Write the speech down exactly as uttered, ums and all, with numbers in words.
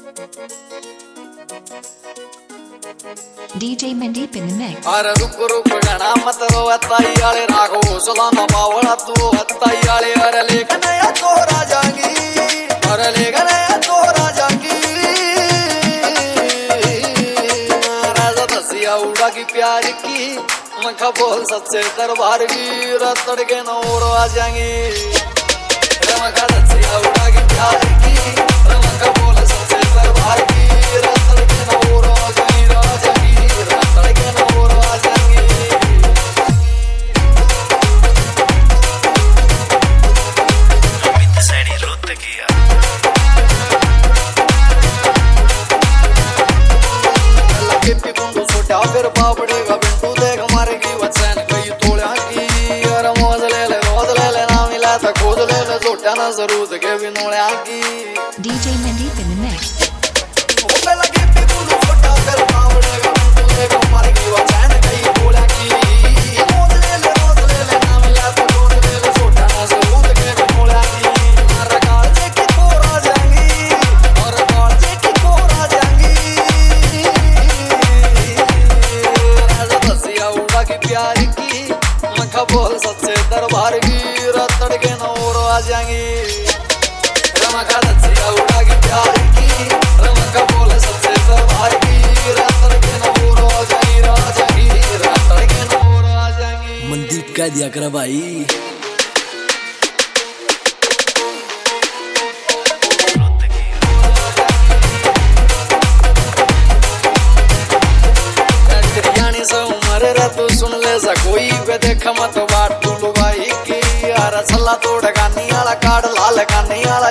D J Mandeep in the mix. अरे रुक रुक गणा मत रो अत्ताई आले राघो सलाना बावड़ा तू अत्ताई आले अरे लेकिन या तोरा जागी अरे लेकिन या तोरा जागी राजा दसिया उड़ा की प्यार की मखा बोल सच्चे दरबार की रतड़ के नौरो आ जाएंगे मखा दसिया उड़ा की प्यार की मखा बोल सच्चे दरबार की रतड़ के नौरो आ जाएंगे राजा फिर बाबड़ेगा बिंटू देख मारेगी वचन कई तोड़ा की और मौज ले ले रोज ले ले ना मिला तो खोज ले ले जोटा ना जरूर के भी नोड़ा की D J Mandeep in the mix. ओपे लगे पिकुल छोटा फिर बाबड़ेगा बिंटू देख मारेगी वचन कई तोड़ा की मौज ले ले रोज ले ले ना मिला तो खोज ले ले जोटा ना जरूर के भी नोड़ा की और कालजे की कोरा जाएंगी और कालजे की कोरा जाएंगी की प्यार की मखा बोल सच्चे दरबार की रतड़ के नौरो आ जाएंगी रमका दसिया उड़ा की प्यार की रमका बोल सच्चे दरबार की रतड़ के नौरो आ जाएंगी राजा की रतड़ के नौरो आ जाएंगी मनदीप कह दिया कर भाई तू सुन ले सा कोई पे देखा मत बाट तू लुगाई की यार सल्ला तोड़ गानी वाला काट लाल गानी वाला